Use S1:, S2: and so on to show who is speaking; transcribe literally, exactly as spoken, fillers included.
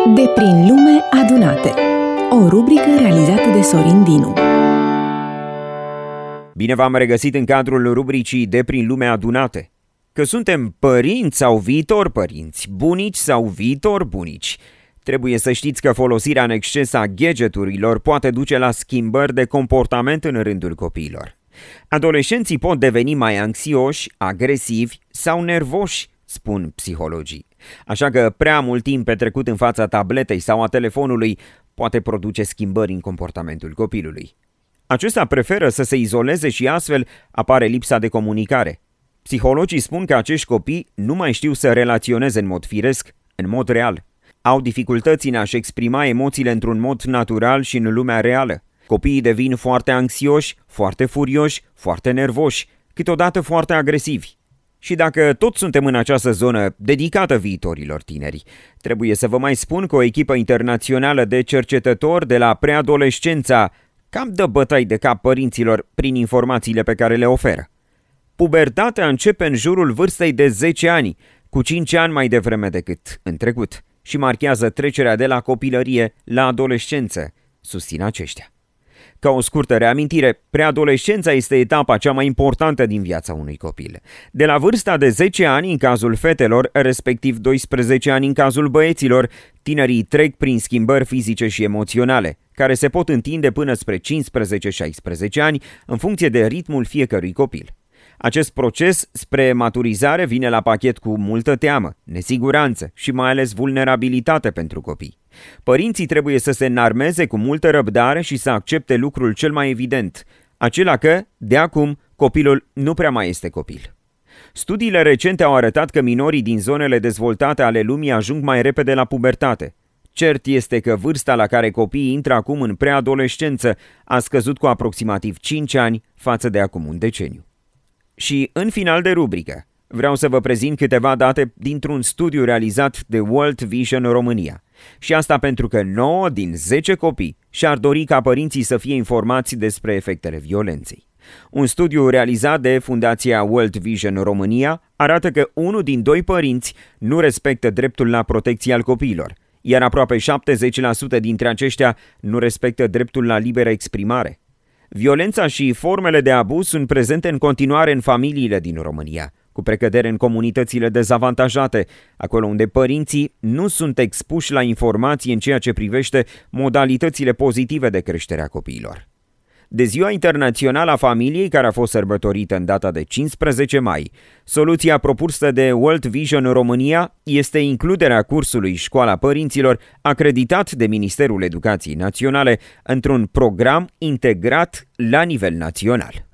S1: De prin lume adunate. O rubrică realizată de Sorin Dinu.
S2: Bine v-am regăsit în cadrul rubricii De prin lume adunate. Că suntem părinți sau viitor părinți, bunici sau viitor bunici, trebuie să știți că folosirea în exces a gadgeturilor poate duce la schimbări de comportament în rândul copiilor. Adolescenții pot deveni mai anxioși, agresivi sau nervoși, spun psihologii. Așa că prea mult timp petrecut în fața tabletei sau a telefonului poate produce schimbări în comportamentul copilului. Acesta preferă să se izoleze și astfel apare lipsa de comunicare. Psihologii spun că acești copii nu mai știu să relaționeze în mod firesc, în mod real. Au dificultăți în a-și exprima emoțiile într-un mod natural și în lumea reală. Copiii devin foarte anxioși, foarte furioși, foarte nervoși, câteodată foarte agresivi. Și dacă tot suntem în această zonă dedicată viitorilor tineri, trebuie să vă mai spun că o echipă internațională de cercetători de la preadolescența cam dă bătăi de cap părinților prin informațiile pe care le oferă. Pubertatea începe în jurul vârstei de zece ani, cu cinci ani mai devreme decât în trecut, și marchează trecerea de la copilărie la adolescență, susțin aceștia. Ca o scurtă reamintire, preadolescența este etapa cea mai importantă din viața unui copil. De la vârsta de zece ani în cazul fetelor, respectiv doisprezece ani în cazul băieților, tinerii trec prin schimbări fizice și emoționale, care se pot întinde până spre cincisprezece șaisprezece ani în funcție de ritmul fiecărui copil. Acest proces spre maturizare vine la pachet cu multă teamă, nesiguranță și mai ales vulnerabilitate pentru copii. Părinții trebuie să se înarmeze cu multă răbdare și să accepte lucrul cel mai evident, acela că, de acum, copilul nu prea mai este copil. Studiile recente au arătat că minorii din zonele dezvoltate ale lumii ajung mai repede la pubertate. Cert este că vârsta la care copiii intră acum în preadolescență a scăzut cu aproximativ cinci ani față de acum un deceniu. Și în final de rubrică, vreau să vă prezint câteva date dintr-un studiu realizat de World Vision România. Și asta pentru că nouă din zece copii și-ar dori ca părinții să fie informați despre efectele violenței. Un studiu realizat de Fundația World Vision România arată că unul din doi părinți nu respectă dreptul la protecție al copiilor, iar aproape șaptezeci la sută dintre aceștia nu respectă dreptul la liberă exprimare. Violența și formele de abuz sunt prezente în continuare în familiile din România, cu precădere în comunitățile dezavantajate, acolo unde părinții nu sunt expuși la informații în ceea ce privește modalitățile pozitive de creștere a copiilor. De Ziua Internațională a Familiei, care a fost sărbătorită în data de cincisprezece mai, soluția propusă de World Vision România este includerea cursului Școala Părinților, acreditat de Ministerul Educației Naționale, într-un program integrat la nivel național.